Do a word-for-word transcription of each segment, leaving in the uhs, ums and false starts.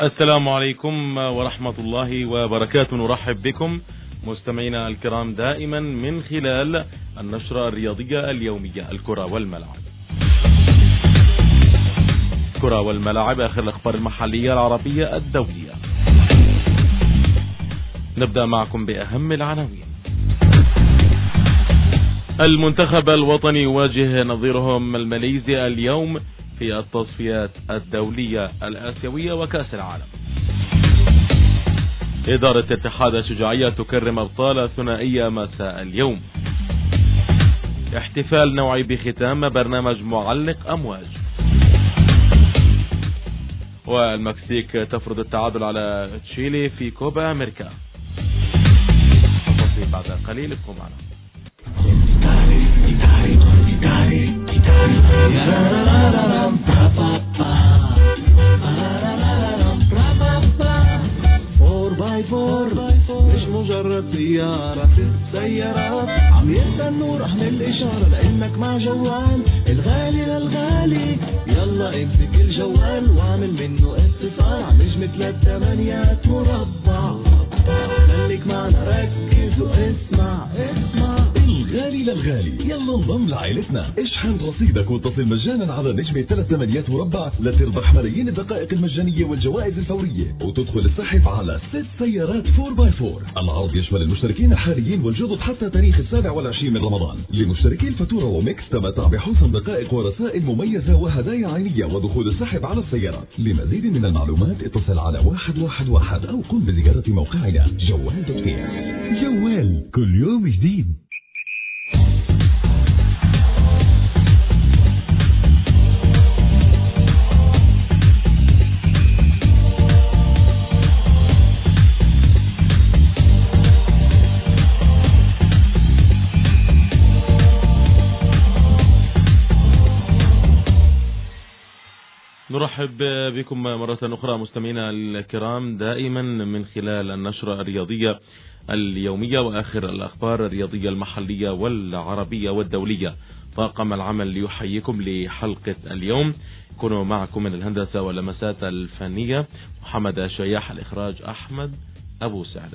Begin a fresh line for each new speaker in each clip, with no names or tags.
السلام عليكم ورحمة الله وبركاته. نرحب بكم مستمعينا الكرام دائما من خلال النشرة الرياضية اليومية الكرة والملاعب. كرة والملاعب، آخر الأخبار المحلية العربية الدولية. نبدأ معكم بأهم العناوين. المنتخب الوطني يواجه نظيرهم الماليزي اليوم في التصفيات الدولية الآسيوية وكأس العالم. إدارة اتحاد الشجاعية تكرم أبطال الثنائية مساء اليوم. احتفال نوعي بختام برنامج معلق أمواج. والمكسيك تفرض التعادل على تشيلي في كوبا أمريكا. تفاصيل بعد قليل، ابقوا معنا.
مش مجرد زيارة السيارات، عم يستنوا رهن الإشارة لأنك مع جوال الغالي للغالي. يلا امسك الجوال واعمل منه اتصال على نجمة ثلاث ثمانيات مربع. خليك معنا ركز واسمع اسمع
الغالي للغالي. يلا انضم لعائلتنا، اشحن رصيدك واتصل مجانا على نجمة ثلاث ثمانيات مربع لتربح ملايين الدقائق المجانية والجوائز الفورية، وتدخل السحب على ست سيارات فور باي فور. العرض يشمل المشتركين الحاليين والجدد حتى تاريخ السابع والعشرين من رمضان. لمشتركي الفاتورة وميكس تمتع بحوسم دقائق ورسائل مميزة وهدايا عينية ودخول السحب على السيارات. لمزيد من المعلومات اتصل على واحد واحد واحد أو قم بزيارة موقعنا جوال دوت كي. جوال، كل يوم جديد.
نرحب بكم مرة أخرى مستمعينا الكرام دائما من خلال النشرة الرياضية اليومية وآخر الأخبار الرياضية المحلية والعربية والدولية. طاقم العمل ليحييكم لحلقة اليوم. كونوا معكم من الهندسة واللمسات الفنية محمد الشياح، الإخراج أحمد أبو سعدة.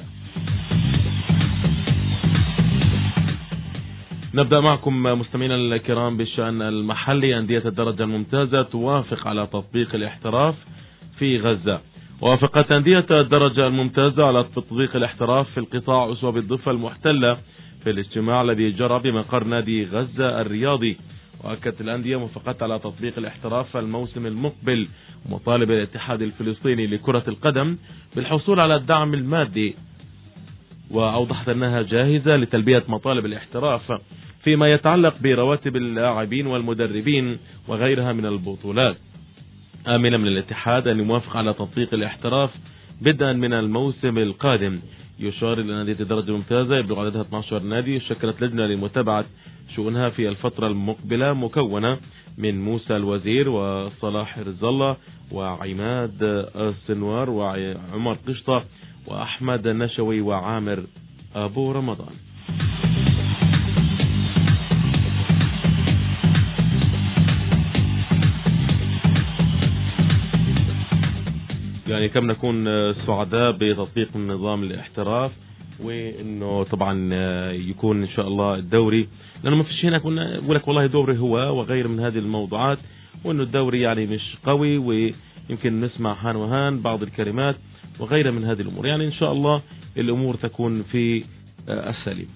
نبدأ معكم مستمعينا الكرام بالشأن المحلي. أندية الدرجة الممتازة توافق على تطبيق الاحتراف في غزة. وافقت أندية الدرجة الممتازة على تطبيق الاحتراف في القطاع أسوة الضفة المحتلة في الاجتماع الذي جرى بمقر نادي غزة الرياضي. وأكدت الأندية موافقة على تطبيق الاحتراف الموسم المقبل، ومطالب الاتحاد الفلسطيني لكرة القدم بالحصول على الدعم المادي. وأوضحت أنها جاهزة لتلبية مطالب الاحتراف فيما يتعلق برواتب اللاعبين والمدربين وغيرها من البطولات. آمنة من الاتحاد أن يوافق على تطبيق الاحتراف بدءا من الموسم القادم. يشار إلى نادية الدرجة الممتازة يبلغ عددها اثني عشر نادي. شكلت لجنة لمتابعة شؤونها في الفترة المقبلة مكونة من موسى الوزير وصلاح رزالله وعماد السنوار وعمر قشطة وأحمد النشوي وعامر أبو رمضان. يعني كم نكون سعداء بتطبيق النظام الاحتراف، وانه طبعا يكون ان شاء الله الدوري، لانه ما فيش هنا كنا يقول لك والله دوري هو وغير من هذه الموضوعات، وانه الدوري يعني مش قوي ويمكن نسمع هان وهان بعض الكلمات وغيرها من هذه الامور. يعني ان شاء الله الامور تكون في السليم.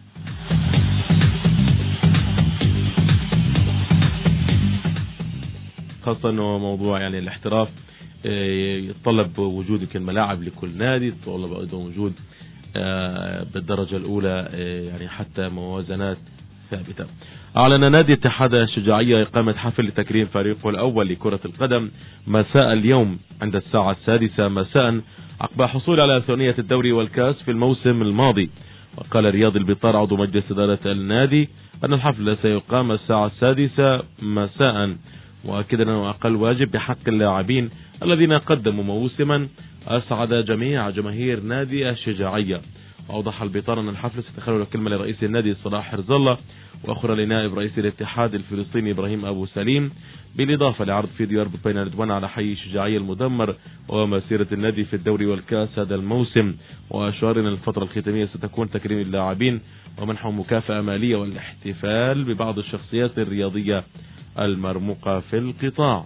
خاصة انه موضوع يعني الاحتراف يتطلب وجود الملاعب لكل نادي، يتطلب ايضا وجود بالدرجة الاولى يعني حتى موازنات ثابتة. اعلن نادي اتحاد الشجاعية اقامة حفل لتكريم فريقه الاول لكرة القدم مساء اليوم عند الساعة السادسة مساء عقب حصول على ثنائية الدوري والكاس في الموسم الماضي. وقال رياض البطار عضو مجلس إدارة النادي أن الحفل سيقام الساعة السادسة مساء، وأكد أنه أقل واجب بحق اللاعبين الذين قدموا موسما أسعد جميع جماهير نادي الشجاعية. وأوضح البطار أن الحفل سيتخلل كلمة لرئيس النادي صلاح حرز الله، وأخرى لنائب رئيس الاتحاد الفلسطيني إبراهيم أبو سليم، بالإضافة لعرض فيديو يربط بين رضوان على حي الشجاعية المدمر ومسيرة النادي في الدوري والكاس هذا الموسم. وأشار أن الفترة الختامية ستكون تكريم اللاعبين ومنحهم مكافأة مالية والاحتفال ببعض الشخصيات الرياضية المرموقة في القطاع.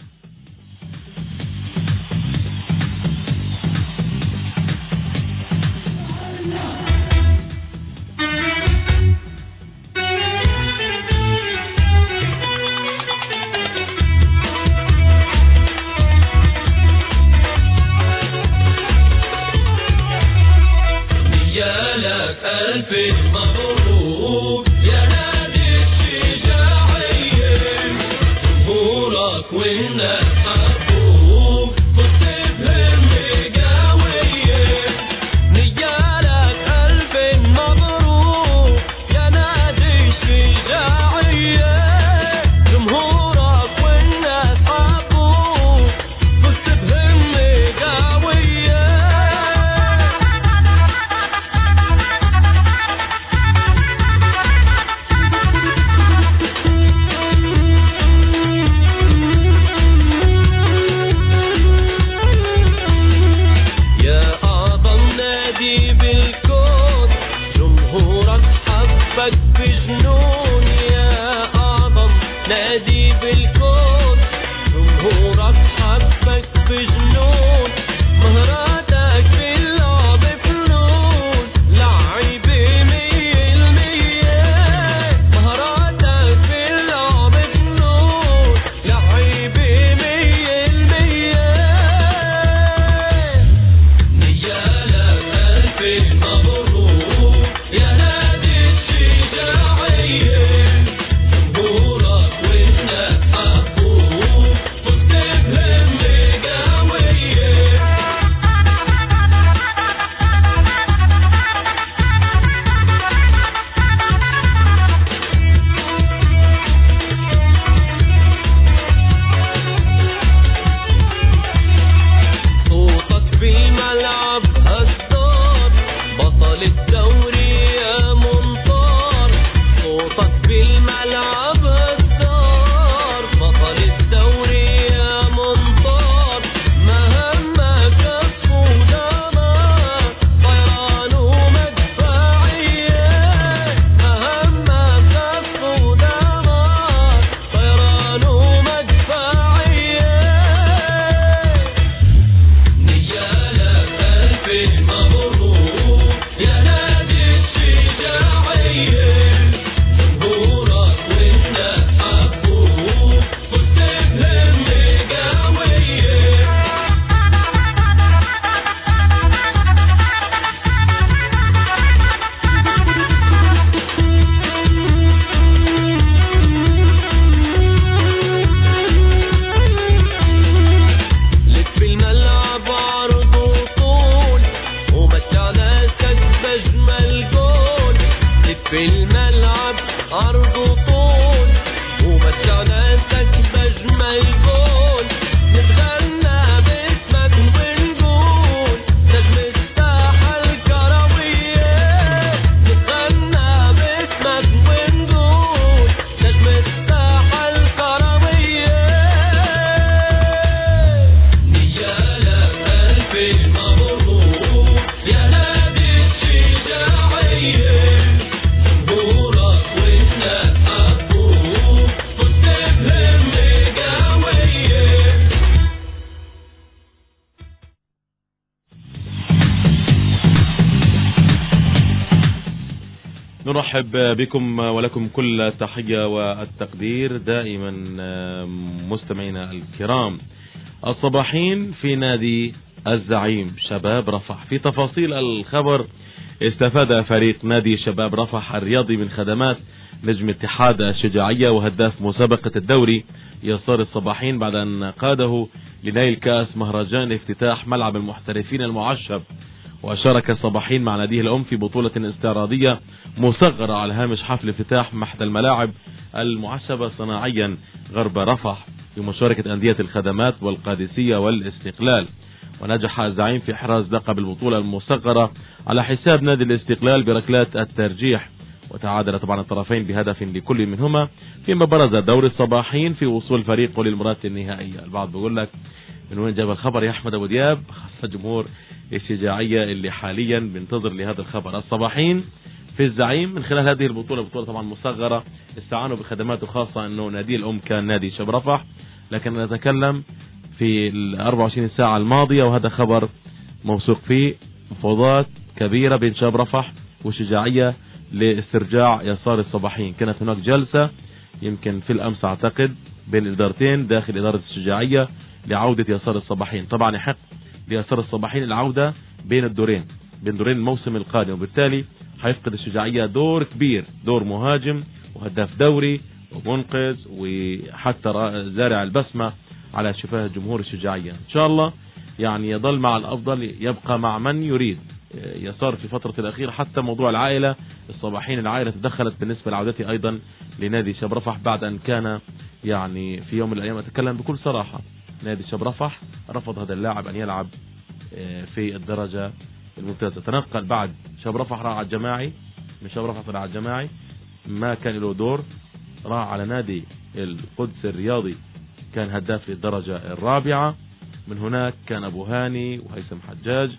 نرحب بكم ولكم كل التحية والتقدير دائما مستمعينا الكرام. الصباحين في نادي الزعيم شباب رفح. في تفاصيل الخبر: استفاد فريق نادي شباب رفح الرياضي من خدمات نجم اتحاد الشجاعية وهداف مسابقة الدوري يسار الصباحين بعد أن قاده لنيل كأس مهرجان افتتاح ملعب المحترفين المعشب. وشارك الصباحين مع ناديه الأم في بطولة استعراضية مصغرة على هامش حفل افتتاح محد الملاعب المعشبة صناعيا غرب رفح بمشاركة أندية الخدمات والقادسية والاستقلال. ونجح الزعيم في إحراز لقب البطولة المصغرة على حساب نادي الاستقلال بركلات الترجيح، وتعادل طبعا الطرفين بهدف لكل منهما، فيما برز دوري الصباحين في وصول فريقه للمباراة النهائية. البعض بيقول لك من وين جاب الخبر يا أحمد أبو دياب؟ خاصة جمهور الشجاعية اللي حاليا بنتظر لهذا الخبر. الصباحين في الزعيم من خلال هذه البطولة، بطولة طبعا مصغرة، استعانوا بخدماته خاصة انه نادي الام كان نادي شباب رفح، لكن نتكلم في ال أربعة وعشرين ساعة الماضية وهذا خبر موثوق فيه، مفاوضات كبيرة بين شباب رفح والشجاعية لاسترجاع يسار الصباحين. كانت هناك جلسة يمكن في الامس اعتقد بين الادارتين داخل ادارة الشجاعية لعودة يسار الصباحين. طبعا يحق ليسار الصباحين العودة بين الدورين بين دورين الموسم القادم، وبالتالي حيفقد الشجاعية دور كبير، دور مهاجم وهداف دوري ومنقذ وحتى زارع البسمة على شفاه جمهور الشجاعية. ان شاء الله يعني يظل مع الافضل، يبقى مع من يريد. يسار في فترة الاخير حتى موضوع العائلة الصباحين، العائلة تدخلت بالنسبة لعودته ايضا لنادي شباب رفح بعد ان كان يعني في يوم من الايام، اتكلم بكل صراحة، نادي شباب رفح رفض هذا اللاعب ان يلعب في الدرجة الممتازة. تنقل بعد شباب رفح، راح على الجماعي، من شباب رفح راح على الجماعي، ما كان له دور، راح على نادي القدس الرياضي، كان هداف للدرجة الرابعة. من هناك كان ابو هاني وهيثم حجاج،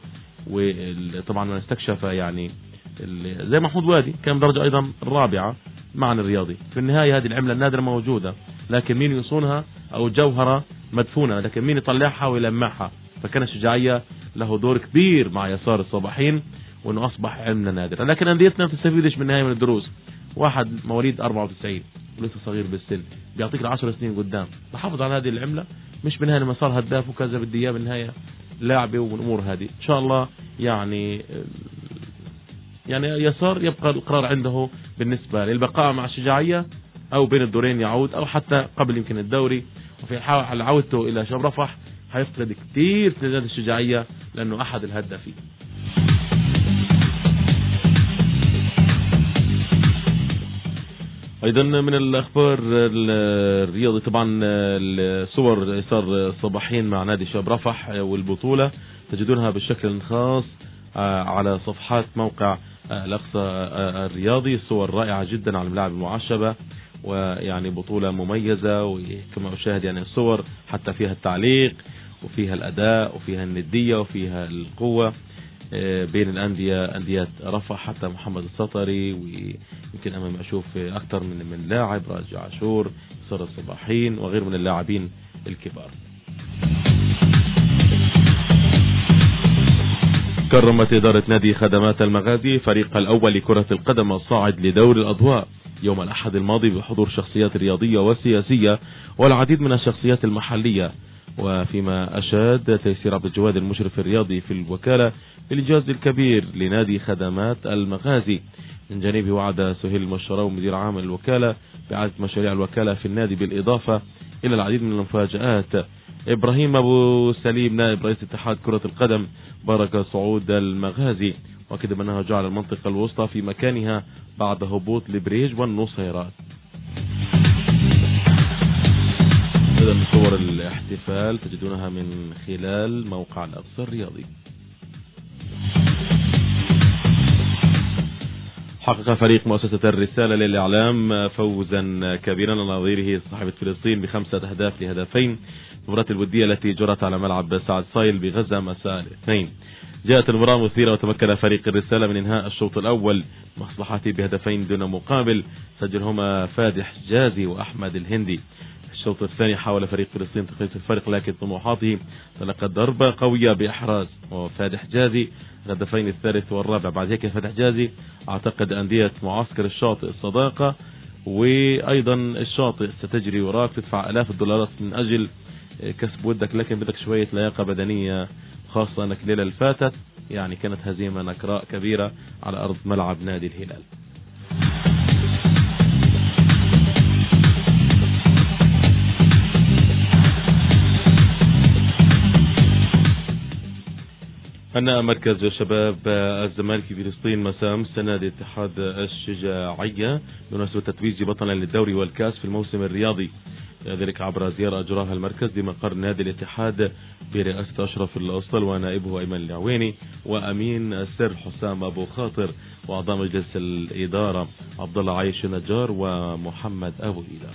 وطبعا من استكشف يعني زي محمود وادي كان درجة ايضا الرابعة مع الرياضي. في النهاية هذه العملة النادرة موجودة، لكن مين يصونها؟ او جوهرة مدفونة، لكن مين يطلعها ويلمعها؟ فكان الشجاعية له دور كبير مع يسار الصباحين، وانه اصبح علمنا نادر. لكن انديتنا ما تستفيدش من النهاية من الدروس. واحد مواليد أربعة وتسعين ولسه صغير بالسن بيعطيك العشر سنين قدام، بحافظ على هذه العملة، مش بالنهاية لما صار هداف وكذا بدي اياه بالنهاية لاعبه والامور هذه. ان شاء الله يعني يعني يسار يبقى القرار عنده بالنسبة للبقاء مع الشجاعية او بين الدورين يعود، او حتى قبل يمكن الدوري. وفي حال عودته الى شباب رفح هيفقد كتير في نادي الشجاعية لانه احد الهدافين. ايضا من الاخبار الرياضي طبعا الصور يسار الصباحين مع نادي شباب رفح والبطولة تجدونها بالشكل الخاص على صفحات موقع الاقصى الرياضي. صور رائعة جدا على الملاعب المعشبة، ويعني بطولة مميزة، وكما أشاهد يعني الصور حتى فيها التعليق وفيها الأداء وفيها الندية وفيها القوة بين الأندية، أندية رفح حتى محمد السطري، ويمكن أمام أشوف أكثر من من لاعب، راجع عاشور، يسار الصباحين وغير من اللاعبين الكبار. كرمت إدارة نادي خدمات المغازي فريق الأول لكرة القدم الصاعد لدور الأضواء يوم الأحد الماضي بحضور شخصيات رياضية وسياسية والعديد من الشخصيات المحلية، وفيما أشاد تيسير عبد الجواد المشرف الرياضي في الوكالة بالإنجاز الكبير لنادي خدمات المغازي. من جانبه وعد سهيل المشراوي مدير عام الوكالة بإعادة مشاريع الوكالة في النادي بالإضافة إلى العديد من المفاجآت. إبراهيم أبو سليم نائب رئيس اتحاد كرة القدم بارك صعود المغازي، وأكد بأنها جعل المنطقة الوسطى في مكانها بعد هبوط لبريج والنصيرات. إذا صور الاحتفال تجدونها من خلال موقع الأقصى الرياضي. حقق فريق مؤسسة الرسالة للإعلام فوزا كبيرا على نظيره صاحبة فلسطين بخمسة أهداف لهدفين المباراة الودية التي جرت على ملعب سعد صايل بغزة مساء الاثنين. جاءت المباراة مثيرة وتمكن فريق الرسالة من انهاء الشوط الأول مصلحته بهدفين دون مقابل سجلهما فادح جازي وأحمد الهندي. الشوط الثاني حاول فريق فلسطين تقليص الفرق، لكن طموحاته تلقت ضربة قوية بإحراز وفادح جازي الهدفين الثالث والرابع. بعد هيك فادح جازي اعتقد أندية معسكر الشاطئ الصداقة وأيضا الشاطئ ستجري وراك تدفع آلاف الدولارات من أجل كسب ودك، لكن بدك شوية لياقة بدنية، خاصة أنك الليلة اللي فاتت يعني كانت هزيمة نكراء كبيرة على أرض ملعب نادي الهلال. أن مركز شباب الزمالك في فلسطين مساء أمس نادي اتحاد الشجاعية بمناسبة تتويج بطلا للدوري والكاس في الموسم الرياضي ذلك عبر زيارة أجراها المركز لمقر نادي الاتحاد برئاسة أشرف الأسطل ونائبه أيمن العويني وأمين السر حسام أبو خاطر وأعضاء مجلس الإدارة عبد الله عايش النجار ومحمد أبو هيلة.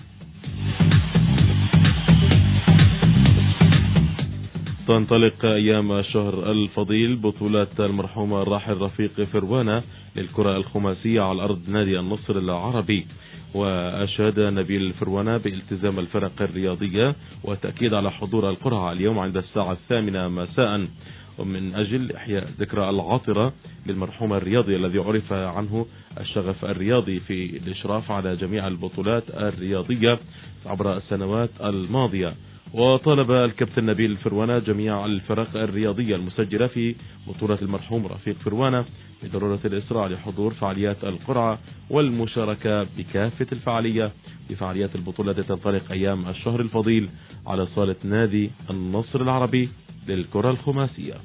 تنطلق أيام الشهر الفضيل بطولة المرحوم الراحل رفيق فروانة للكرة الخماسية على أرض نادي النصر العربي، وأشاد نبيل فروانة بالتزام الفرق الرياضية وتأكيد على حضور القرعة اليوم عند الساعة الثامنة مساء ومن أجل إحياء ذكرى العاطرة للمرحوم الرياضي الذي عرف عنه الشغف الرياضي في الإشراف على جميع البطولات الرياضية عبر السنوات الماضية. وطالب الكابتن نبيل فروانة جميع الفرق الرياضية المسجلة في بطولة المرحوم رفيق فروانة بضرورة الإسراع لحضور فعاليات القرعة والمشاركة بكافة الفعالية بفعاليات البطولة التي تنطلق أيام الشهر الفضيل على صالة نادي النصر العربي للكرة الخماسية.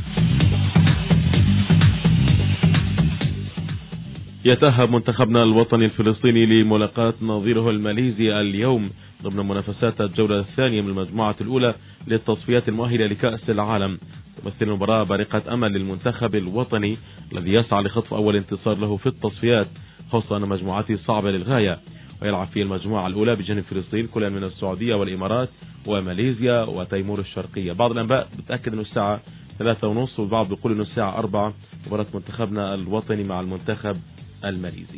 يتأهب منتخبنا الوطني الفلسطيني لملاقاة نظيره الماليزي اليوم ضمن منافسات الجولة الثانية من المجموعة الأولى للتصفيات المؤهلة لكأس العالم. تمثل المباراة بارقة أمل للمنتخب الوطني الذي يسعى لخطف أول انتصار له في التصفيات، خاصة أن مجموعته صعبة للغاية، ويلعب في المجموعة الأولى بجانب فلسطين كل من السعودية والإمارات وماليزيا وتيمور الشرقية. بعض الأنباء بتأكد أنه الساعة ثلاثة ونصف والبعض بيقول أنه الساعة أربعة مباراة منتخبنا الوطني مع المنتخب الماليزي.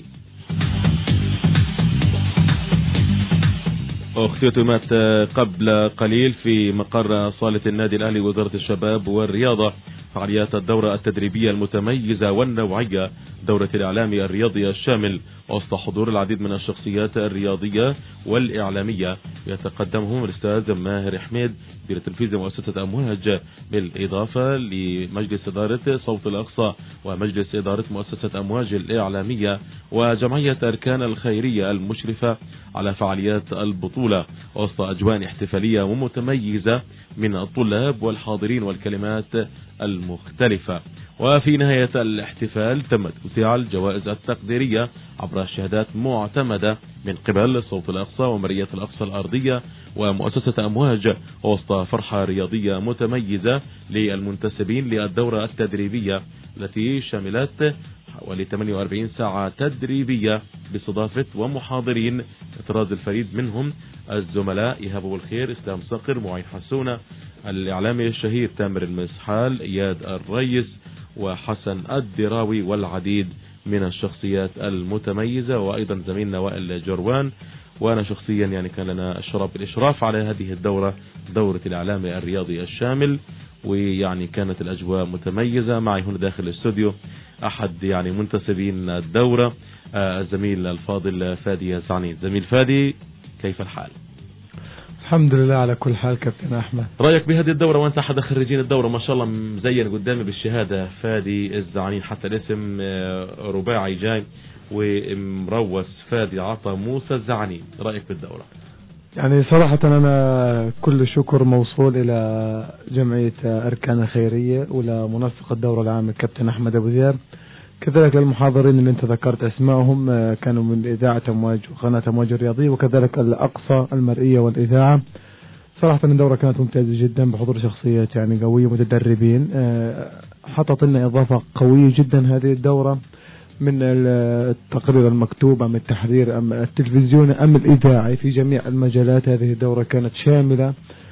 اختتمت قبل قليل في مقر صالة النادي الأهلي وزارة الشباب والرياضة فعاليات الدورة التدريبية المتميزة والنوعية دورة الإعلام الرياضي الشامل وسط حضور العديد من الشخصيات الرياضية والإعلامية يتقدمهم الأستاذ ماهر حميد مدير تنفيذي مؤسسة أمواج، بالإضافة لمجلس إدارة صوت الأقصى ومجلس إدارة مؤسسة أمواج الإعلامية وجمعية أركان الخيرية المشرفة على فعاليات البطولة وسط أجواء احتفالية ومتميزة من الطلاب والحاضرين والكلمات المختلفة. وفي نهاية الاحتفال تم توزيع الجوائز التقديرية عبر شهادات معتمدة من قبل صوت الأقصى ومرية الأقصى الأرضية ومؤسسة أمواج وسط فرحة رياضية متميزة للمنتسبين للدورة التدريبية التي شملت حوالي ثمانية وأربعين ساعة تدريبية باستضافة ومحاضرين الطراز الفريد منهم الزملاء إيهاب أبو الخير، إسلام صقر، معين حسونة، الإعلامي الشهير تامر المسحال، إياد الريس وحسن الدراوي والعديد من الشخصيات المتميزة، وأيضا زميلنا وائل جروان. وأنا شخصيا يعني كان لنا الشرف بالإشراف على هذه الدورة، دورة الإعلام الرياضي الشامل، ويعني كانت الأجواء متميزة. معي هنا داخل الاستوديو أحد يعني منتسبين الدورة الزميل الفاضل فادي زعني. زميل فادي، كيف الحال؟
الحمد لله على كل حال كابتن أحمد.
رأيك بهذه الدورة وأنت أحد خريجين الدورة ما شاء الله مزين قدامي بالشهادة فادي الزعني، حتى الاسم رباعي جاي ومروس فادي عطا موسى الزعني. رأيك بالدورة؟
يعني صراحة أنا كل شكر موصول إلى جمعية أركان الخيرية ولمنسق الدورة العام الكابتن أحمد أبو ذياب، كذلك للمحاضرين اللي انت ذكرت اسمائهم كانوا من إذاعة أمواج وقناة أمواج الرياضية، وكذلك الأقصى المرئية والإذاعة. صراحة الدورة كانت ممتازة جدا بحضور شخصيات يعني قوية متدربين، حطت لنا إضافة قوية جدا هذه الدورة من التقرير المكتوب أم التحرير أم التلفزيوني أم الإذاعي في جميع المجالات. هذه الدورة كانت شاملة،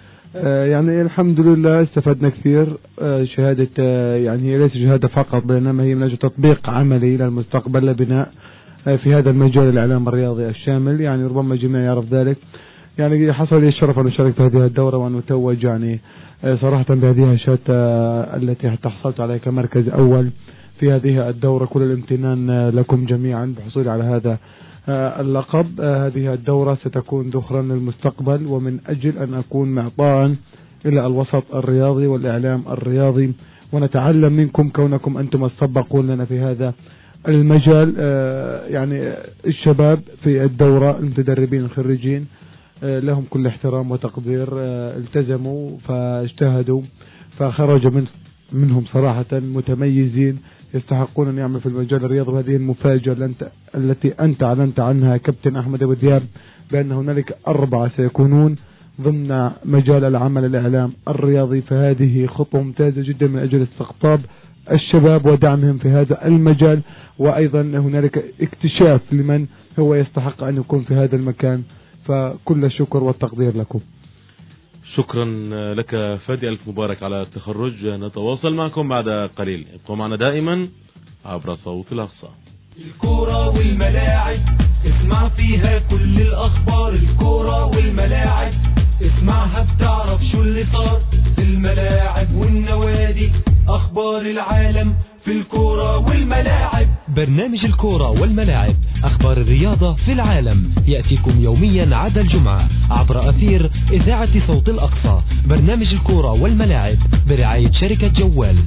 يعني الحمد لله استفدنا كثير. شهادة يعني هي ليس شهادة فقط، بينما هي من أجل تطبيق عملي للمستقبل لبناء في هذا المجال الإعلام الرياضي الشامل. يعني ربما الجميع يعرف ذلك. يعني حصل لي الشرف أن أشارك في هذه الدورة وأن أتوج يعني صراحة بهذه الشهادة التي حصلت عليها كمركز أول في هذه الدورة. كل الامتنان لكم جميعا بحصول على هذا اللقب. هذه الدورة ستكون ذخرا للمستقبل، ومن أجل أن أكون معطاء إلى الوسط الرياضي والإعلام الرياضي، ونتعلم منكم كونكم أنتم السبقون لنا في هذا المجال. يعني الشباب في الدورة المتدربين الخريجين لهم كل احترام وتقدير، التزموا فاجتهدوا فخرج من منهم صراحة متميزين يستحقون أن يعمل في المجال الرياضي. وهذه المفاجأة التي أنت أعلنت عنها كابتن أحمد أبو ذياب بأن هنالك أربعة سيكونون ضمن مجال العمل الإعلام الرياضي، فهذه خطوة ممتازة جدا من أجل استقطاب الشباب ودعمهم في هذا المجال، وأيضا هنالك اكتشاف لمن هو يستحق أن يكون في هذا المكان. فكل الشكر والتقدير لكم.
شكرا لك فادي، ألف مبارك على التخرج. نتواصل معكم بعد قليل، ابقوا معنا دائما عبر صوت الأقصى.
الكورة والملاعب اسمع فيها كل الأخبار، الكورة والملاعب اسمعها بتعرف شو اللي صار في الملاعب والنوادي، أخبار العالم في الكورة والملاعب.
برنامج الكورة والملاعب، أخبار الرياضة في العالم، يأتيكم يوميا عدا الجمعة عبر أثير إذاعة صوت الأقصى. برنامج الكورة والملاعب برعاية شركة جوال.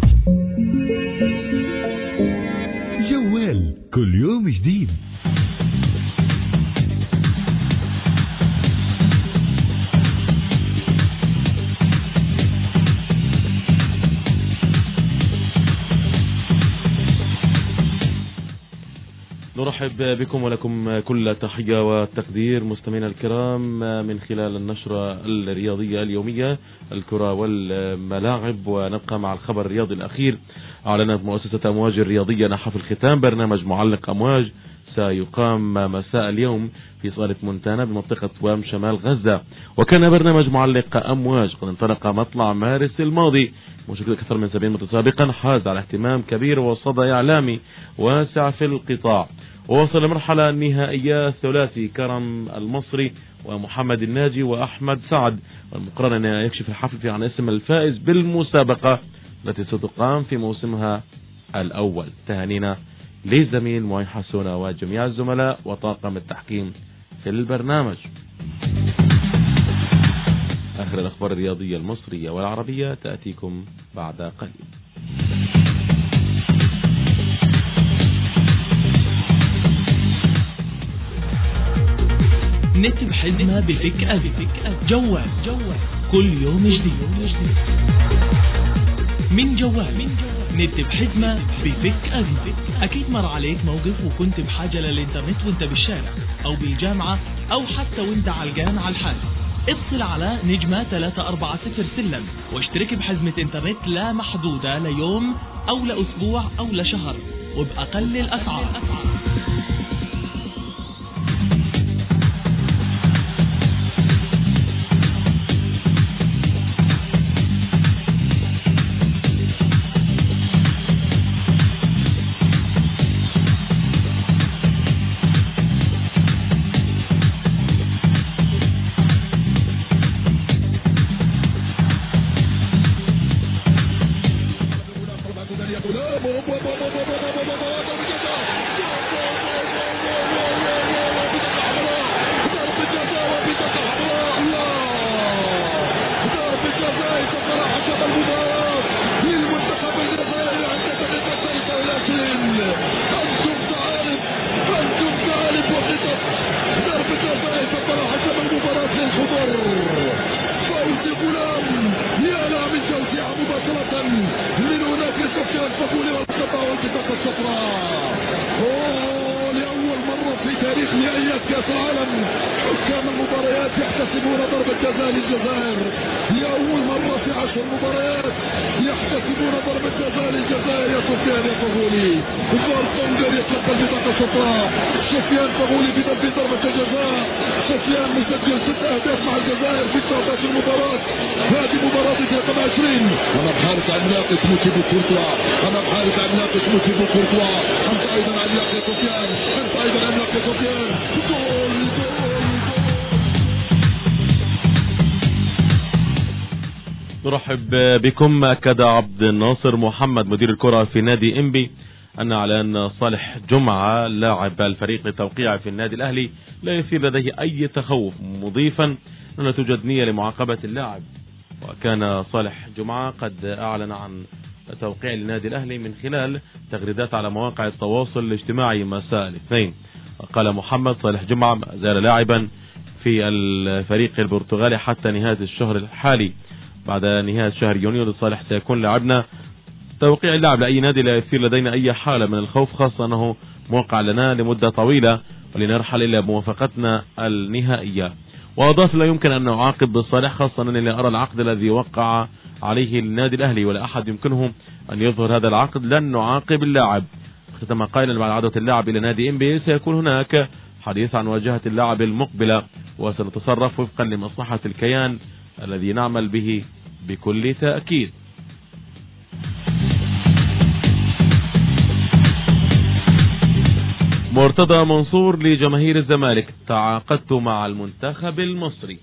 جوال كل يوم جديد.
نرحب بكم ولكم كل تحية والتقدير مستمعينا الكرام من خلال النشرة الرياضية اليومية الكرة والملاعب، ونبقى مع الخبر الرياضي الأخير. أعلنت مؤسسة أمواج الرياضية نحو الختام برنامج معلق أمواج سيقام مساء اليوم في صالة مونتانا بمنطقة وام شمال غزة. وكان برنامج معلق أمواج قد انطلق مطلع مارس الماضي مشاركة أكثر من سبعين متسابقا، حاز على اهتمام كبير وصدى إعلامي واسع في القطاع، ووصل لمرحلة النهائية ثلاثي كرم المصري ومحمد الناجي وأحمد سعد، والمقرر أن يكشف الحفل عن اسم الفائز بالمسابقة التي ستقام في موسمها الأول. تهانينا لزميل معين حسونة وجميع الزملاء وطاقم التحكيم في البرنامج. آخر الأخبار الرياضية المصرية والعربية تأتيكم بعد قليل.
نت بحزمة بفك أبي جوال جوال كل يوم جديد من جوال. نت بحزمة بفك أبي. أكيد مر عليك موقف وكنت بحاجة للإنترنت وانت بالشارع أو بالجامعة أو حتى وانت علقان على الحال. اتصل على نجمة ثلاثة أربعة صفر سلم واشترك بحزمة انترنت لا محدودة ليوم أو لأسبوع أو لشهر وبأقل الأسعار.
نرحب بكم. أكد عبد الناصر محمد مدير الكرة في نادي إنبي أن إعلان صالح جمعة لاعب الفريق للتوقيع في النادي الأهلي لا يثير لديه أي تخوف، مضيفا أن لا توجد نية لمعاقبة اللاعب. وكان صالح جمعة قد أعلن عن توقيع النادي الأهلي من خلال تغريدات على مواقع التواصل الاجتماعي مساء الاثنين. قال محمد صالح جمعة ما زال لاعبا في الفريق البرتغالي حتى نهاية الشهر الحالي. بعد نهاية شهر يونيو لصالح سيكون لاعبنا توقيع اللاعب لأي نادي لا يثير لدينا أي حالة من الخوف، خاصة أنه موقع لنا لمدة طويلة ولنرحل إلى موافقتنا النهائية. وأضاف: لا يمكن أن نعاقب بالصالح، خاصة أنني أرى العقد الذي وقع عليه النادي الأهلي ولا أحد يمكنه أن يظهر هذا العقد. لن نعاقب اللاعب. ختم قائلا: بعد عودة اللاعب إلى نادي إم بي سيكون هناك حديث عن واجهة اللاعب المقبلة، وسنتصرف وفقا لمصلحة الكيان الذي نعمل به بكل تأكيد. مرتضى منصور لجماهير الزمالك: تعاقدت مع المنتخب المصري.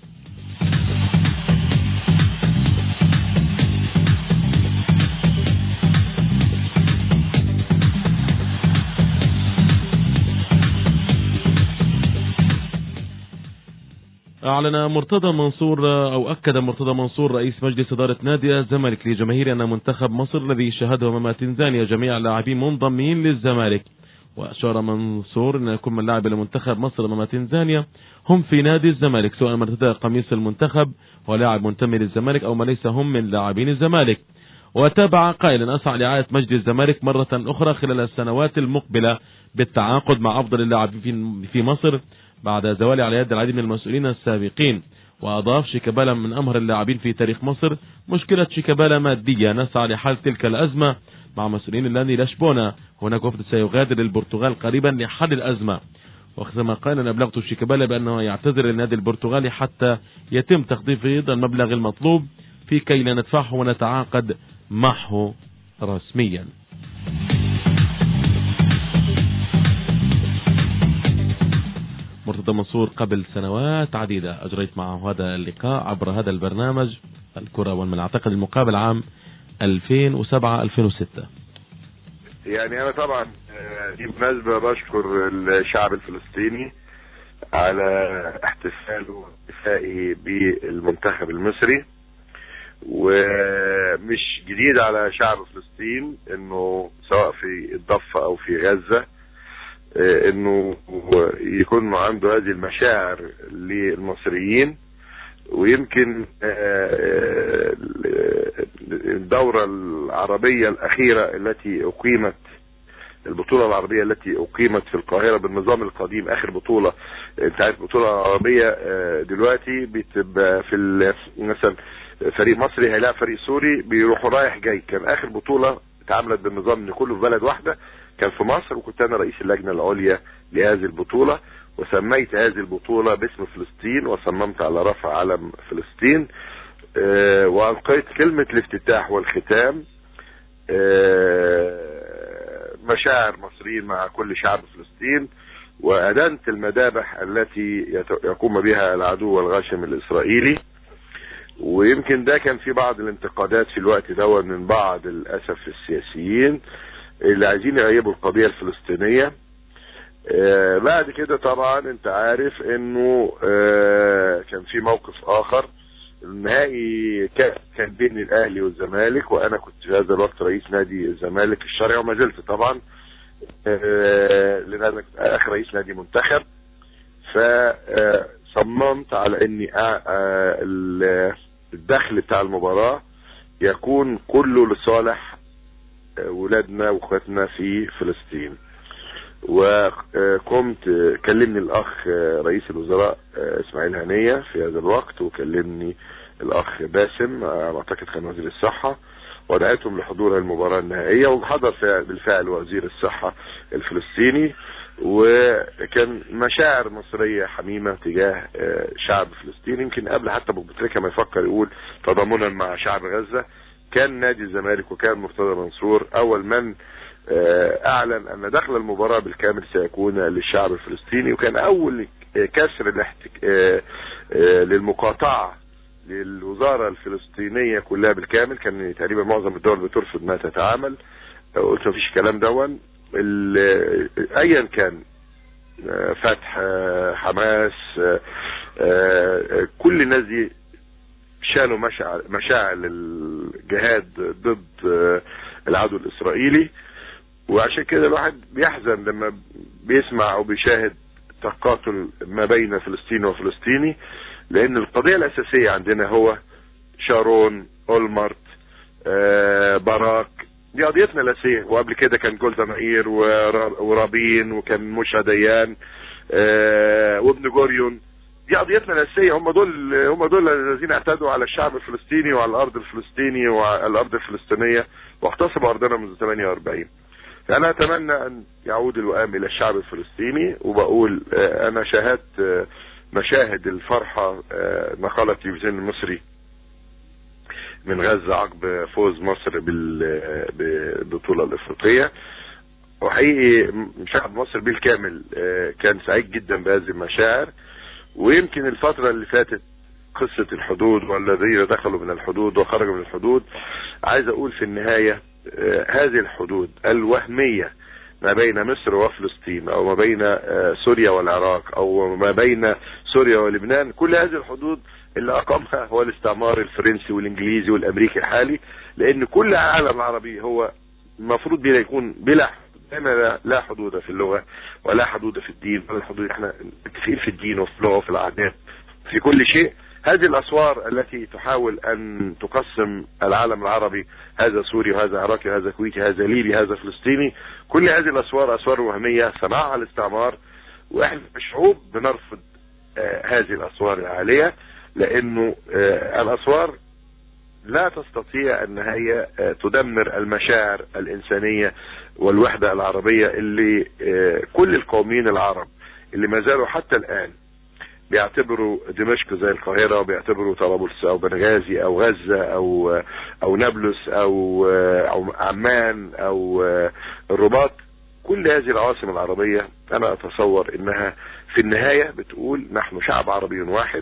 أعلن مرتضى منصور أو أكد مرتضى منصور رئيس مجلس إدارة نادي الزمالك لجماهير أن منتخب مصر الذي شاهده أمام تنزانيا جميع اللاعبين منضمين للزمالك. وأشار منصور أن يكون من لاعب لمنتخب مصر أمام تنزانيا هم في نادي الزمالك، سواء من ارتدى قميص المنتخب ولاعب منتمي للزمالك أو ما ليس هم من لاعبين الزمالك. وتابع قائلا: أسعى لرعاية مجلس الزمالك مرة أخرى خلال السنوات المقبلة بالتعاقد مع أفضل اللاعبين في مصر بعد زوال على يد العديد من المسؤولين السابقين. وأضاف: شيكابالا من أمهر اللاعبين في تاريخ مصر، مشكلة شيكابالا مادية، نسعى لحل تلك الأزمة مع مسؤولين النادي لشبونة، هناك وفد سيغادر البرتغال قريبا لحل الأزمة. وكما قال: أنا أبلغت شيكابالا بأنه يعتذر للنادي البرتغالي حتى يتم تخفيض المبلغ المطلوب في كي لا ندفعه ونتعاقد معه رسميا. مرتضى منصور قبل سنوات عديدة أجريت معه هذا اللقاء عبر هذا البرنامج الكرة والملعب، أعتقد المقابل عام ألفين وسبعة ألفين وستة.
يعني أنا طبعا دي مناسبة بشكر الشعب الفلسطيني على احتفاله واحتفائه بالمنتخب المصري، ومش جديد على شعب فلسطين انه سواء في الضفة او في غزة انه يكون عنده هذه المشاعر للمصريين. ويمكن الدورة العربية الأخيرة التي أقيمت، البطولة العربية التي أقيمت في القاهرة بالنظام القديم، آخر بطولة بتاعت البطولة العربية دلوقتي بتبقى في مثلا فريق مصري هيلاعب فريق سوري بيروحوا رايح جاي. كان آخر بطولة اتعملت بالنظام ان كله في بلد واحدة كان في مصر، وكنت أنا رئيس اللجنة العليا لهذه البطولة، وسميت هذه البطولة باسم فلسطين، وصممت على رفع علم فلسطين، أه وألقيت كلمة الافتتاح والختام. أه مشاعر مصريين مع كل شعب فلسطين، وأدنت المذابح التي يقوم بها العدو الغاشم الإسرائيلي. ويمكن ده كان في بعض الانتقادات في الوقت ده من بعض الأسف السياسيين اللي عايزين يغيبوا القضية الفلسطينية. آه بعد كده طبعا انت عارف انه آه كان في موقف اخر، النهائي كان بين الاهلي والزمالك، وانا كنت في هذا الوقت رئيس نادي الزمالك الشرعي وما زلت طبعا، آه لان انا كنت اخر رئيس نادي منتخب. فصممت على اني آه الدخل بتاع المباراة يكون كله لصالح ولادنا واخواتنا في فلسطين. وقمت كلمني الاخ رئيس الوزراء اسماعيل هنية في هذا الوقت، وكلمني الاخ باسم اعتقد كان وزير الصحة، ودعيتهم لحضور المباراة النهائية، وحضر بالفعل وزير الصحة الفلسطيني. وكان مشاعر مصرية حميمة تجاه شعب فلسطين، يمكن قبل حتى ابو بتريكة ما يفكر يقول تضامنا مع شعب غزة، كان نادي الزمالك وكان مرتضى منصور اول من اعلن ان دخل المباراة بالكامل سيكون للشعب الفلسطيني. وكان اول كسر الاحتك... للمقاطعة للوزارة الفلسطينية كلها بالكامل، كان تقريبا معظم الدول بترفض ما تتعامل، قلت مفيش كلام دون ال... ايا كان فتح حماس كل الناس دي شالوا مشاعر مشاعر الجهاد ضد العدو الاسرائيلي. وعشان كده الواحد بيحزن لما بيسمع او بيشاهد تقاتل ما بين فلسطين وفلسطيني، لان القضية الاساسية عندنا هو شارون، اولمرت، باراك، دي قضيتنا الاساسية. وقبل كده كان جولدا مائير ورابين، وكان موشا ديان، آه وابن جوريون. دي قضيتنا الاساسيه. هم دول هم دول الذين اعتدوا على الشعب الفلسطيني وعلى الارض الفلسطيني وعلى الارض الفلسطينيه واغتصبوا ارضنا منذ ثمانية وأربعين. فانا اتمنى ان يعود الوئام الى الشعب الفلسطيني. وبقول آه انا شاهدت آه مشاهد الفرحه آه نقلت التلفزيون المصري من غزة عقب فوز مصر بالبطولة الافريقية. وحقيقي شعب مصر بالكامل كان سعيد جدا بهذه المشاعر. ويمكن الفترة اللي فاتت قصة الحدود والذين دخلوا من الحدود وخرجوا من الحدود، عايز اقول في النهاية هذه الحدود الوهمية ما بين مصر وفلسطين او ما بين سوريا والعراق او ما بين سوريا ولبنان، كل هذه الحدود اللي اقامها هو الاستعمار الفرنسي والانجليزي والامريكي الحالي. لان كل العالم العربي هو المفروض بلا يكون بلا لا, لا حدود في اللغة ولا حدود في الدين ولا حدود، احنا متفقين في الدين وفي اللغة وفي العادات في كل شيء. هذه الاسوار التي تحاول ان تقسم العالم العربي، هذا سوري وهذا عراقي وهذا كويتي هذا ليبي هذا فلسطيني، كل هذه الاسوار اسوار وهمية صنعها الاستعمار. واحنا الشعوب بنرفض آه هذه الاسوار العالية، لانه آه الاسوار لا تستطيع ان هي آه تدمر المشاعر الانسانية والوحدة العربية اللي آه كل القوميين العرب اللي ما زالوا حتى الان بيعتبروا دمشق زي القاهرة، وبيعتبروا طرابلس او بنغازي او غزة او او نابلس او او عمان او الرباط، كل هذه العواصم العربية انا اتصور انها في النهاية بتقول نحن شعب عربي واحد.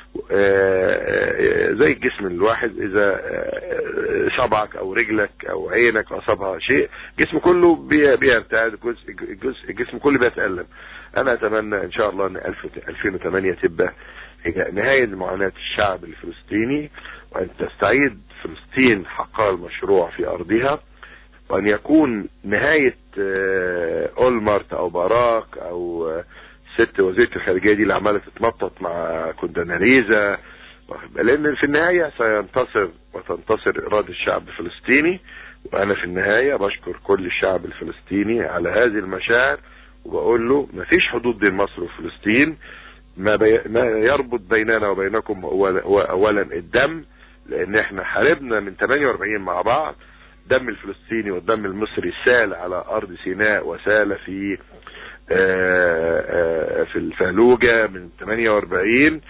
زي الجسم الواحد، اذا صبعك او رجلك او عينك اصابها شيء الجسم كله بيرتعد، جزء جزء الجسم كله بيتألم. انا اتمنى ان شاء الله ان ألفين وثمانية تبقى هي نهاية معاناة الشعب الفلسطيني، وان تستعيد فلسطين حقها المشروع في ارضها، وان يكون نهاية اولمارت او باراك او ست وزيرة الخارجية دي اللي عمالة تتنطط مع كونداناليزا، لان في النهاية سينتصر وتنتصر ارادة الشعب الفلسطيني. وانا في النهاية بشكر كل الشعب الفلسطيني على هذه المشاعر، وبقول له مفيش حدود بين مصر وفلسطين. ما, بي... ما يربط بيننا وبينكم هو اولا الدم، لان احنا حاربنا من ثمانية وأربعين مع بعض. الدم الفلسطيني والدم المصري سال على ارض سيناء وسال في آآ آآ في الفالوجة من ثمانية وأربعين.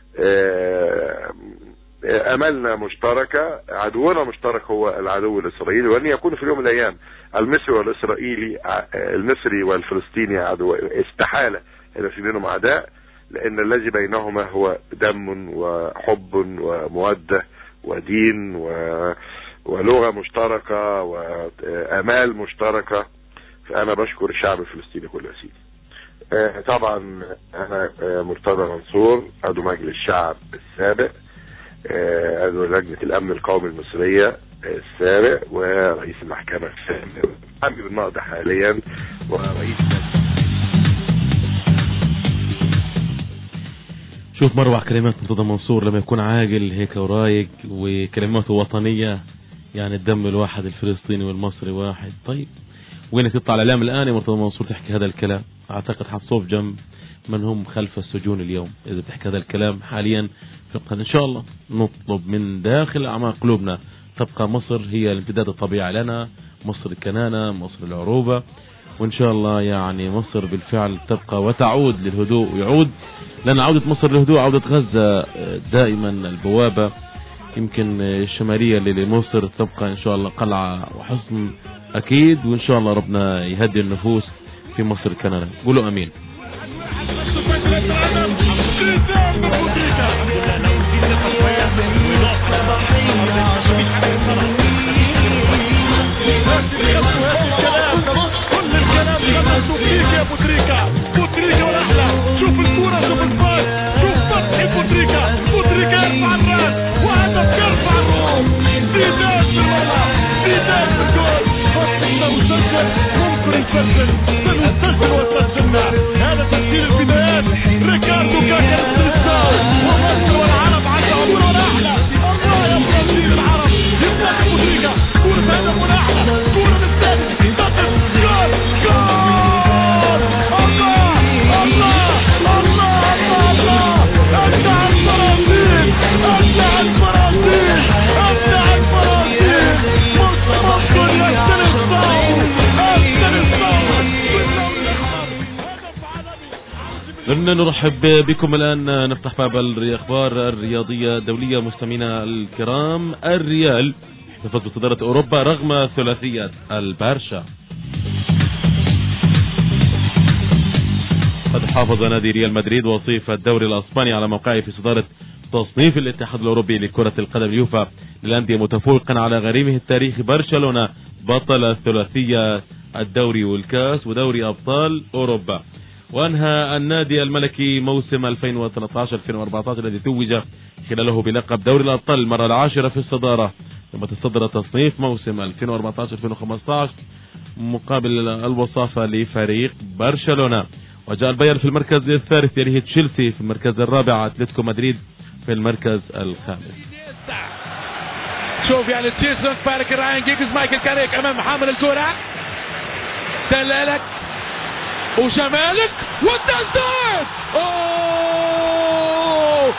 املنا مشتركة، عدونا مشترك هو العدو الاسرائيلي، وان يكون في يوم من الايام المصري والاسرائيلي المصري والفلسطيني عدو. استحالة يبقى في بينهم اعداء، لان الذي بينهما هو دم وحب ومودة ودين ولغة مشتركة وامال مشتركة. فانا بشكر الشعب الفلسطيني كله. سيدي آه طبعا انا آه مرتضى منصور، عضو مجلس الشعب السابق، آه عضو لجنة الامن القومي المصرية آه السابق، ورئيس المحكمة السابق، محامي بالنقض حاليا، ورئيس.
شوف مروع كلمات مرتضى منصور لما يكون عاقل هيك ورايق وكلماته وطنية، يعني الدم الواحد الفلسطيني والمصري واحد. طيب وين تطلع الاعلام الان يا مرتضى منصور تحكي هذا الكلام؟ اعتقد حتصوف جنب من هم خلف السجون اليوم اذا بتحكي هذا الكلام حاليا. ان شاء الله نطلب من داخل اعماق قلوبنا تبقى مصر هي الامتداد الطبيعي لنا، مصر الكنانة، مصر العروبة، وان شاء الله يعني مصر بالفعل تبقى وتعود للهدوء ويعود لنا عودة مصر للهدوء، عودة غزة دائما البوابة يمكن الشمالية لمصر تبقى ان شاء الله قلعة وحصن اكيد، وان شاء الله ربنا يهدي النفوس في مصر الكنانة. قولوا امين.
كل الكلام سمعته فيك يا بوتريكا، بوتريكا والاحلى. شوف الكورة، شوف الباص، شوف فتحي بوتريكا، بوتريكا يرفع الراس وهدف يرفع الروح. زيدان بالمرمى، زيدان بالجول، فتحي لو سجل ممكن يسجل، سنسجل وسجلنا. هذا تسجيل البدايات، ريكاردو كاكا السلساو، ومصر والعرب على الكورة الاحلى. الله يا برازيل العرب، يبدأ بوتريكا، كورة هدف الاحلى، كورة بالثاني، جول جول الله الله
إذن نرحب بكم الآن، نفتح باب الأخبار الرياضية الدولية. مستمعينا الكرام، الريال احتفظ بصدارة أوروبا رغم ثلاثية البارشا. قد حافظ نادي ريال مدريد وصيف الدوري الأسباني على موقعه في صدارة تصنيف الاتحاد الأوروبي لكرة القدم اليوفا للأندية، متفوقا على غريمه التاريخي برشلونة بطل ثلاثية الدوري والكاس ودوري أبطال أوروبا. وأنهى النادي الملكي موسم ألفين وثلاثة عشر ألفين وأربعة عشر الذي توج خلاله بلقب دوري الأبطال المرة العاشرة في الصدارة، ثم تصدر تصنيف موسم ألفين وأربعة عشر ألفين وخمسة عشر مقابل الوصافة لفريق برشلونة. وجاء البايرن في المركز الثالث، يليه تشيلسي في المركز الرابع، اتلتيكو مدريد في المركز الخامس.
شوف يعني تشيلسي فارق راين جيجز مايكل كاريك امام حامل الكرة، دلالك وشمالك والتسديد، اوه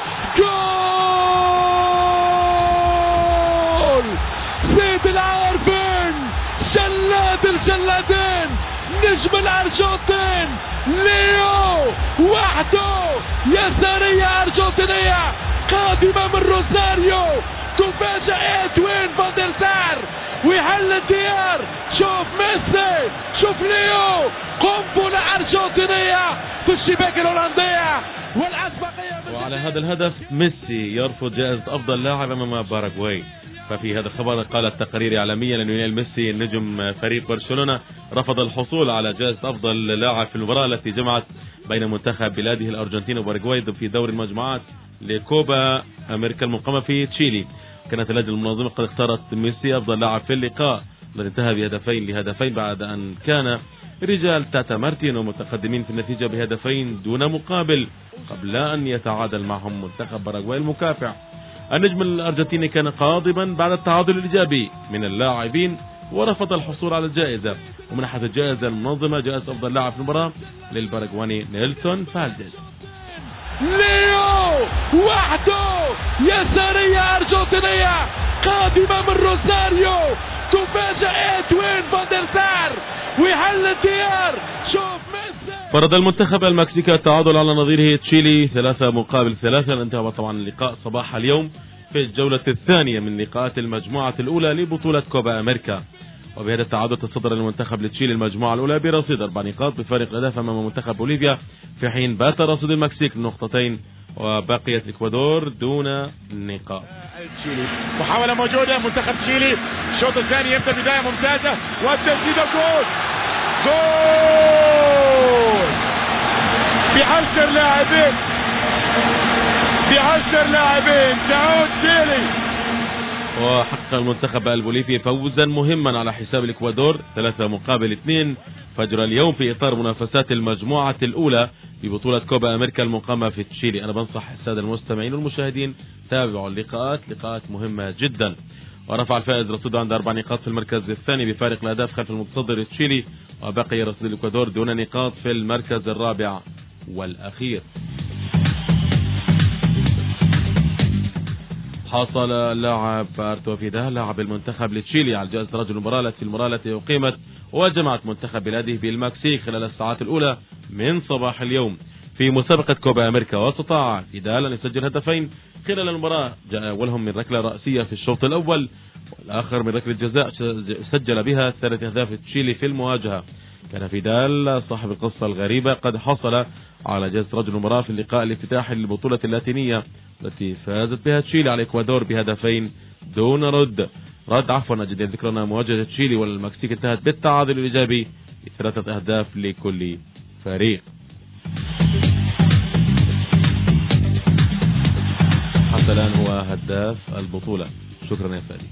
جول سيد العارفين، شلات الجلادين، نجم الارجنتين ليو وحده، يسارية ارجنتينية قادمة من روساريو تفاجئ ادوين فاندر سار ويحل الديار. شوف ميسي، شوف ليو، قنبلة ارجنتينية في الشباك الهولندية والاسبقية.
وعلى هذا الهدف ميسي يرفض جائزة افضل لاعب امام باراغواي. ففي هذا الخبر قال التقارير اعلاميا ان ليونيل ميسي نجم فريق برشلونة رفض الحصول على جائزة افضل لاعب في المباراة التي جمعت بين منتخب بلاده الارجنتين وباراغواي في دور المجموعات لكوبا امريكا المقامة في تشيلي. كانت اللجنة المنظمة قد اختارت ميسي افضل لاعب في اللقاء الذي انتهى بهدفين لهدفين بعد ان كان رجال تاتا مارتينو متقدمين في النتيجة بهدفين دون مقابل قبل ان يتعادل معهم منتخب باراغواي المكافح. النجم الارجنتيني كان غاضبا بعد التعادل الايجابي من اللاعبين ورفض الحصول على الجائزة، ومنحت الجائزة المنظمة جائزة افضل لاعب في المباراة للباراغواني نيلسون فالديز.
ليو وحده، يسارية ارجنتينية قادمة من روساريو تفاجئ ادوين فاندر سار ويحل الديار. شوف ميسي.
فرض المنتخب المكسيكي التعادل على نظيره تشيلي ثلاثة مقابل ثلاثة. انتهى طبعا اللقاء صباح اليوم في الجولة الثانية من لقاءات المجموعة الأولى لبطولة كوبا أمريكا. وبهذا التعادل تصدر المنتخب لتشيلي المجموعة الأولى برصيد أربع نقاط بفارق الأهداف أمام منتخب بوليفيا، في حين بات رصيد المكسيك نقطتين وبقيت الإكوادور دون نقاط.
محاولة موجودة منتخب تشيلي، الشوط الثاني يبدأ بداية ممتازة والتسديد جول، جول بعشر لاعبين، بعشر لاعبين تعود تشيلي.
وحقق المنتخب البوليفي فوزا مهما على حساب الإكوادور ثلاثة مقابل اثنين فجر اليوم في إطار منافسات المجموعة الأولى ببطولة كوبا أمريكا المقامة في تشيلي. أنا بنصح السادة المستمعين والمشاهدين تابعوا اللقاءات، لقاءات مهمة جدا. ورفع الفائز رصيده عند أربع نقاط في المركز الثاني بفارق الأهداف خلف المتصدر تشيلي، وبقي رصيد الإكوادور دون نقاط في المركز الرابع والأخير. حصل اللاعب ارتو فيدال لاعب المنتخب لتشيلي على جائزة رجل المباراة في المباراة التي أقيمت وجمعت منتخب بلاده بالمكسيك خلال الساعات الأولى من صباح اليوم في مسابقة كوبا أمريكا. واستطاع فيدال أن يسجل هدفين خلال المباراة، جاء أولهم من ركلة رأسية في الشوط الأول والآخر من ركلة جزاء سجل بها ثلاث أهداف تشيلي في المواجهة. كان فيدال صاحب القصة الغريبة قد حصل على جائزة رجل المباراة في اللقاء الافتتاحي للبطولة اللاتينية التي فازت بها تشيلي على الإكوادور بهدفين دون رد رد عفوا أجد ذكرنا مواجهة تشيلي والمكسيك انتهت بالتعادل الإيجابي بثلاثة أهداف لكل فريق. حتى الآن هو هداف البطولة. شكرا يا فادي.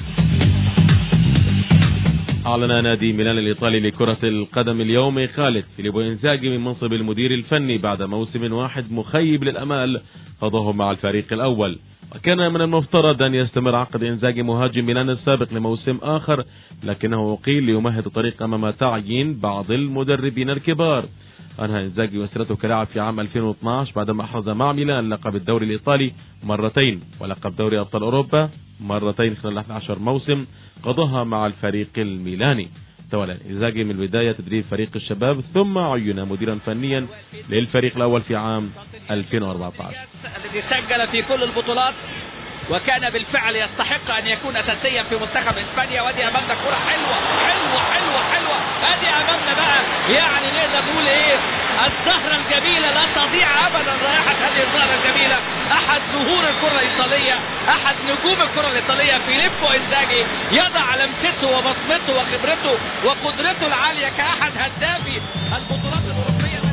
أعلن نادي ميلان الإيطالي لكرة القدم اليوم خالد فيليبو إنزاغي من منصب المدير الفني بعد موسم واحد مخيب للأمال قضاه مع الفريق الأول. وكان من المفترض أن يستمر عقد إنزاغي مهاجم ميلان السابق لموسم آخر، لكنه أقيل ليمهد طريق أمام تعيين بعض المدربين الكبار. أنهى إنزاغي مسيرته كلاعب في عام ألفين واثناشر بعدما أحرز مع ميلان لقب الدوري الإيطالي مرتين ولقب دوري أبطال أوروبا مرتين خلال أحد عشر موسم قضاها مع الفريق الميلاني. المستوى الانزاجي من البداية تدريب فريق الشباب، ثم عين مديرا فنيا للفريق الأول في عام ألفين وأربعة عشر
الذي سجل في كل البطولات وكان بالفعل يستحق أن يكون أساسيا في منتخب إسبانيا. وادي أمامنا كرة حلوة حلوة حلوة حلوة، ادي أمامنا بقى يعني نقدر نقول إيه، الزهرة الجميلة لا تضيع أبدا رائحة هذه الزهرة الجميلة. أحد ظهور الكرة الإيطالية، أحد نجوم الكرة الإيطالية فيليبو إنزاجي يضع لمسته وبصمته وخبرته وقدرته العالية كأحد هدافي البطولات الأوروبية.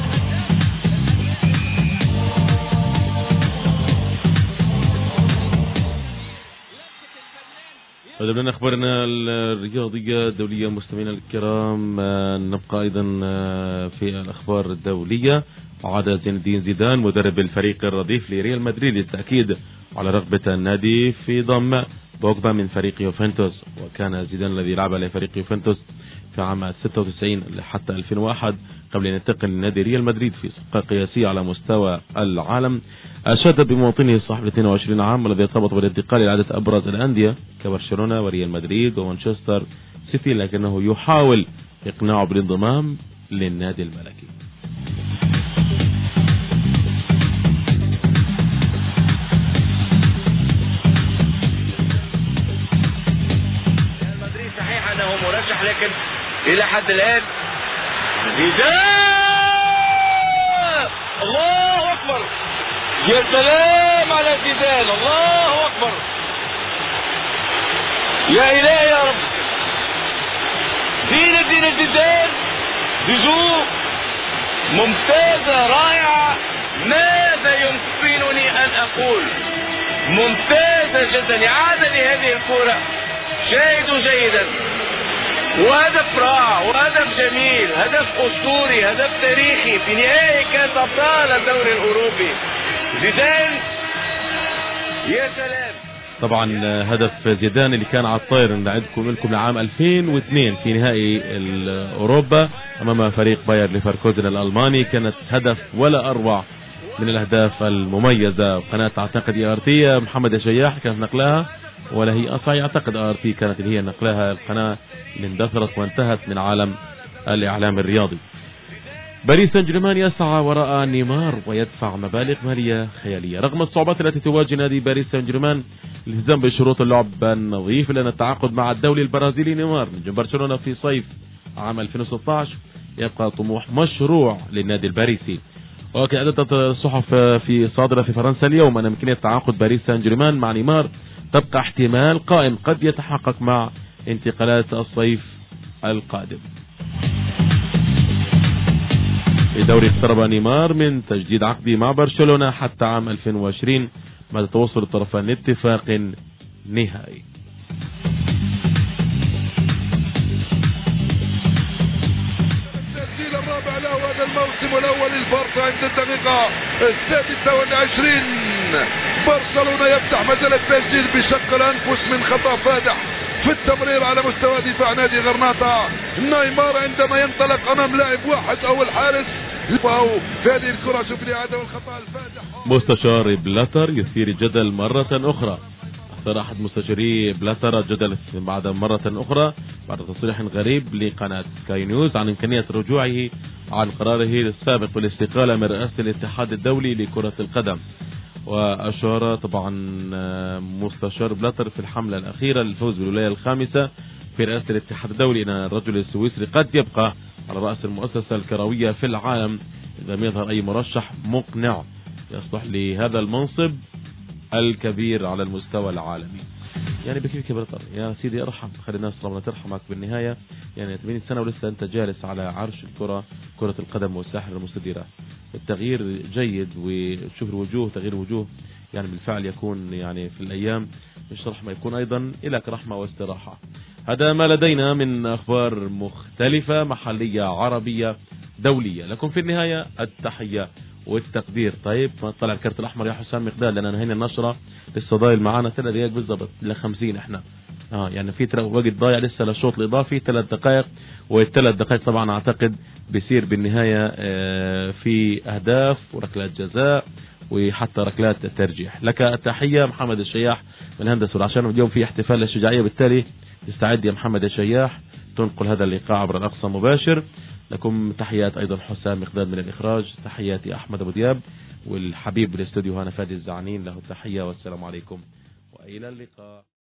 هذا من أخبارنا الرياضية الدولية. مستمعينا الكرام نبقى أيضا في الأخبار الدولية. عاد زين الدين زيدان مدرب الفريق الرديف لريال مدريد للتأكيد على رغبة النادي في ضم بوجبا من فريق يوفنتوس. وكان زيدان الذي لعب لفريق يوفنتوس في عام ستة وتسعين حتى ألفين وواحد قبل أن ينتقل لنادي ريال مدريد في صفقة قياسية على مستوى العالم. أشاد بمواطنه صاحب اثنين وعشرين عام الذي ارتبط بالانتقال إلى عدة أبرز الأندية كبرشلونة وريال مدريد ومانشستر سيتي، لكنه يحاول إقناعه بالانضمام للنادي الملكي.
ريال مدريد صحيح أنه مرشح، لكن إلى حد الآن زيدان الله أكبر، يا سلام على زيدان، الله أكبر، يا إلهي يا رب، زين الدين زيدان، بجو ممتازة رائعة، ماذا يمكنني أن أقول، ممتازة جدا، إعادة لهذه الكرة، شاهدوا جيدا، وهدف رائع وهدف جميل، هدف أسطوري، هدف تاريخي في نهائي كأس أبطال الدوري الأوروبي. زيدان يا سلام.
طبعا هدف زيدان اللي كان على الطاير نعدكم لكم لعام ألفين واثنين في نهائي أوروبا أمام فريق باير ليفركوزن الألماني، كانت هدف ولا أروع من الأهداف المميزة. قناة أعتقد إي آر تي محمد الشياح كانت نقلها، ولا هي أصلا أعتقد آر تي كانت اللي هي نقلها، القناة اللي اندثرت وانتهت من عالم الإعلام الرياضي. باريس سان جيرمان يسعى وراء نيمار ويدفع مبالغ مالية خيالية رغم الصعوبات التي تواجه نادي باريس سان جيرمان الالتزام بشروط اللعب النظيف، لأن التعاقد مع الدولي البرازيلي نيمار من برشلونة في صيف عام ألفين وستة عشر يبقى طموح مشروع للنادي الباريسي. وكأدت الصحف في صادرة في فرنسا اليوم أن إمكانية تعاقد باريس سان جيرمان مع نيمار تبقى احتمال قائم قد يتحقق مع انتقالات الصيف القادم. في دوري اقترب نيمار من تجديد عقده مع برشلونة حتى عام ألفين وعشرين بعد توصل الطرفان لاتفاق نهائي.
التسجيل الرابع له هذا الموسم والأول للبارسا عند الدقيقة السادسة والعشرين. برشلونة يفتح مجال التسجيل بشق الأنفس من خطأ فادح في التمرير على مستوى دفاع نادي غرناطة. نيمار عندما ينطلق أمام لاعب واحد أو الحارس في هذه الكرة، شوف الإعادة والخطأ الفادح.
مستشار بلاتر يثير الجدل مرة أخرى. أثار أحد مستشاري بلاتر الجدل بعد مرة أخرى بعد تصريح غريب لقناة سكاي نيوز عن إمكانية رجوعه عن قراره السابق بالاستقالة من رئاسة الاتحاد الدولي لكرة القدم. وأشار طبعا مستشار بلاتر في الحملة الأخيرة للفوز بالولاية الخامسة في رئاسة الاتحاد الدولي أن الرجل السويسري قد يبقى على رأس المؤسسة الكروية في العالم إذا لم يظهر أي مرشح مقنع يصلح لهذا المنصب الكبير على المستوى العالمي. يعني بكيف كبرتر يا سيدي ارحم، خلي الناس ربنا ترحمك بالنهاية. يعني ثمانين سنة ولسه أنت جالس على عرش الكرة، كرة القدم والساحة المستديرة. التغيير جيد وشوف الوجوه، تغيير وجوه يعني بالفعل يكون يعني في الأيام مش رحمة، يكون أيضا إلك رحمة واستراحة. هذا ما لدينا من أخبار مختلفة محلية عربية دولية. لكم في النهاية التحية والتقدير. طيب ما طلع الكرت الأحمر يا حسام مقداد، لأن نهينا النشرة لسه ضايل معانا ثلاث دقائق بالضبط ل خمسين احنا اه يعني في وقت ضايع لسه للشوط الإضافي ثلاث دقائق، والثلاث دقائق طبعا أعتقد بيصير بالنهاية آه في أهداف وركلات جزاء وحتى ركلات الترجيح. لك التحية محمد الشياح من الهندسة، عشان اليوم في احتفال للشجاعية، بالتالي استعد يا محمد الشياح تنقل هذا اللقاء عبر الأقصى مباشر. لكم تحيات أيضا حسام مقداد من الإخراج، تحياتي أحمد أبو دياب، والحبيب بالاستوديو هنا فادي الزعنين له تحية، والسلام عليكم وإلى اللقاء.